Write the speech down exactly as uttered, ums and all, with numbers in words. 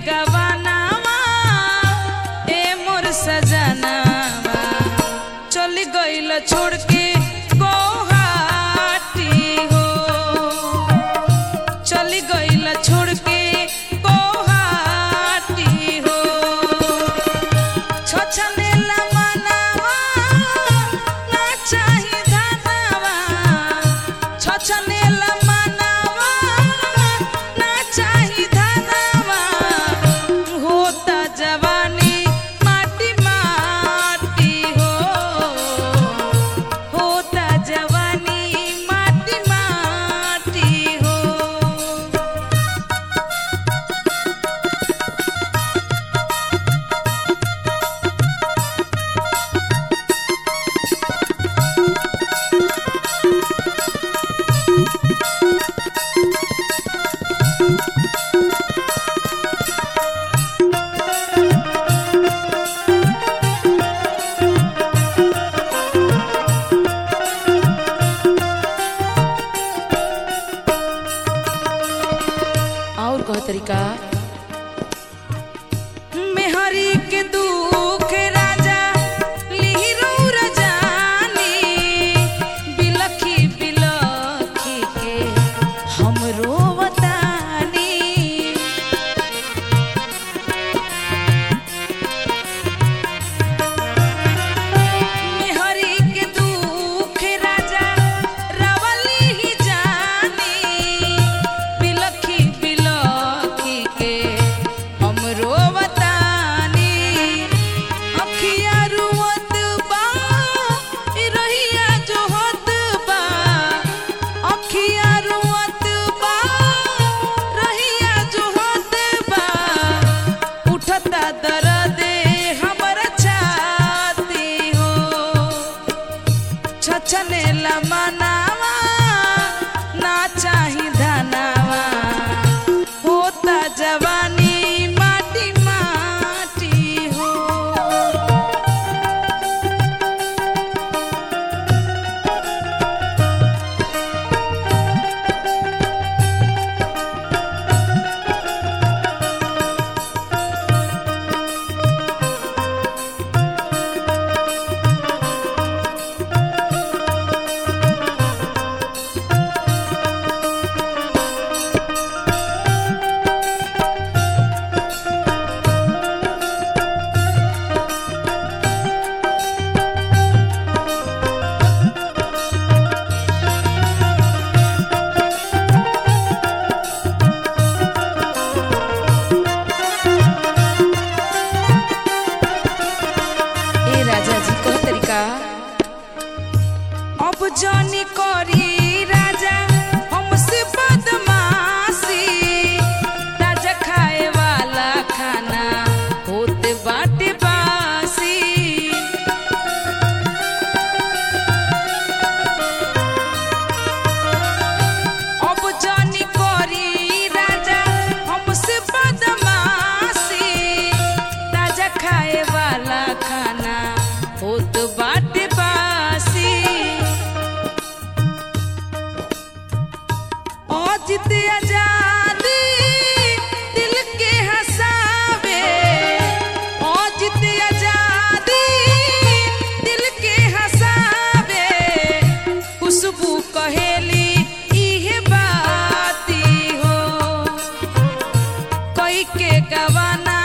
गवानावा ए मोर सजनावा चली गइल छोड़ के गोहाटी हो चली गइल छोड़ के गोहाटी हो छछनेला मनावा ना चाही धनावा छछनेला मनावा ना चाही धनावा होता जवानी माटी माटी हो होता जवानी माटी माटी हो। और कह तरीका मेहरी के दुख राजा लिहिरो रजानी बिलखी बिलखी के हमरो वतानी मेहरी के दुख राजा रवली ही जानी बिलखी बिलखी के हमरो वतानी अखिया रुवत बा ई रहिया जो होत बा अखिया रुवत बा रहिया जो होत बा उठता दर्द हमर छाती हो छछनेला मनावा ना चाही धनावा होता जवानी माटी माटी हो। ए राजा जी कह तरीका अब जानी करी राजा हमसे बदमाशी राजा खाए वाला खाना होते बाटे बासी अब जानी करी राजा हमसे बदमाशी राजा खाए वाला खाना होत बाटे बासी अजित आजादी दिल के हंसावे अजित आजादी दिल के हंसावे खुशबू कहेली इहे बाती हो कई के गवाना